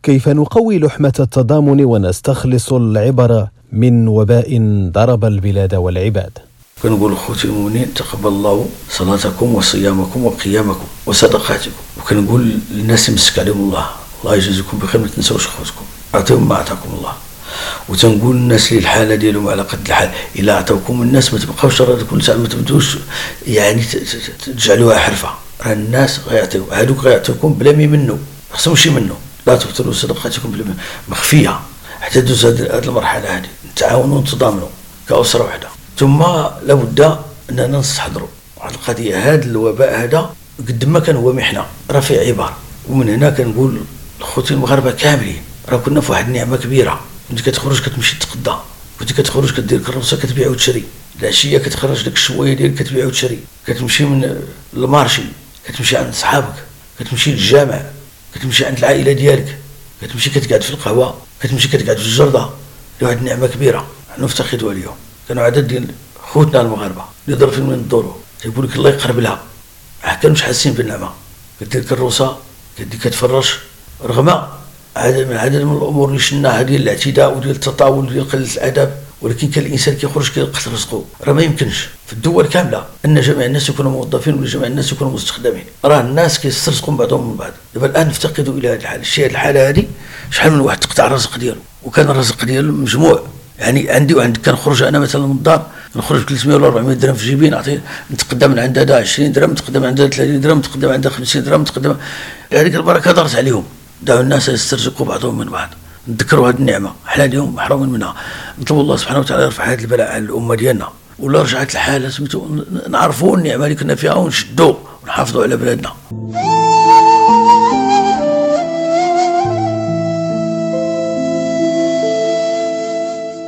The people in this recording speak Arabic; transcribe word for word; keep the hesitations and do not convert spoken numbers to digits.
كيف نقوي لحمة التضامن ونستخلص العبر من وباء ضرب البلاد والعباد. كنقول اخوتي المؤمنين تقبل الله صلاتكم وصيامكم وقيامكم وصدقاتكم، وكنقول للناس يمسك عليهم الله، الله يجازيكم بخير، ما تنساوش اخوتكم، اعطيهم ما اعطاكم الله. وتنقول الناس اللي الحاله ديالهم على قد الحال، الا عطاوكم الناس ما تبقاوش كل ساعه، ما تبدوش يعني تجعلوها حرفه، راه الناس غيعطيو، هذوك غيعطيوكم بلا ما يمنوا، خصهم شي منه، لا تبطلوا صدقاتكم بلا مخفيه حتى دوز هذه المرحله هذه، نتعاونوا ونتضامنوا كأسره واحده. ثم لابد اننا نستحضروا واحد القضيه، هذا الوباء هذا قد ما كان هو محنه راه فيه عبار. ومن هنا كنقول لخوتي المغاربه كاملين، راه كنا في واحد النعمه كبيره، كنت كتخرج كتمشي تتقضى، كنت كتخرج كدير كروسه كتبيع وتشري، العشيه كتخرج ديك الشويه ديالك كتبيع وتشري، كتمشي من المارشي، كتمشي عند صحابك، كتمشي للجامع، كتمشي عند العائله ديالك، كتمشي كتقعد في القهوه، كتمشي كتقعد في الجرده. واحد النعمه كبيره حنا نفتقدوها اليوم. كانوا عدد ديال خوتنا المغاربه اللي ظرفين من الظروف تيقول لك الله يقرب لها، ما كانوش حاسين بالنعمه، كدير كروسه كدي كتفرش، رغم عدد من عدد من الامور اللي شناها ديال الاعتداء وديال التطاول وديال قله الادب، ولكن كان الانسان كيخرج كيلقى رزقه. راه ما يمكنش في الدول كامله ان جميع الناس يكونوا موظفين ولا جميع الناس يكونوا مستخدمين، راه الناس كيسترزقوا بعضهم من بعض. دابا الان نفتقدوا الى هذه الحاله، الشيء هذه الحاله هذه شحال من واحد تقطع الرزق ديالو، وكان الرزق ديالو مجموع، يعني عندي وعندك كنخرج انا مثلا من الدار نخرج ثلاثمائة ولا أربعمائة درهم في جيبي، نعطي نتقدم من عند هذا عشرين درهم، نتقدم عند هذا ثلاثين درهم، نتقدم عند خمسين درهم، نتقدم هذيك البركه دارت عليهم. دعوا الناس يسترزقوا بعضهم من بعض، نذكروا هذه النعمه، حنا اليوم محرومين منها. نطلب الله سبحانه وتعالى يرفع هذا البلاء على الامه ديالنا، ولا رجعت الحاله سميتو نعرفوا النعمه اللي كنا فيها ونشدوا ونحافظوا على بلادنا.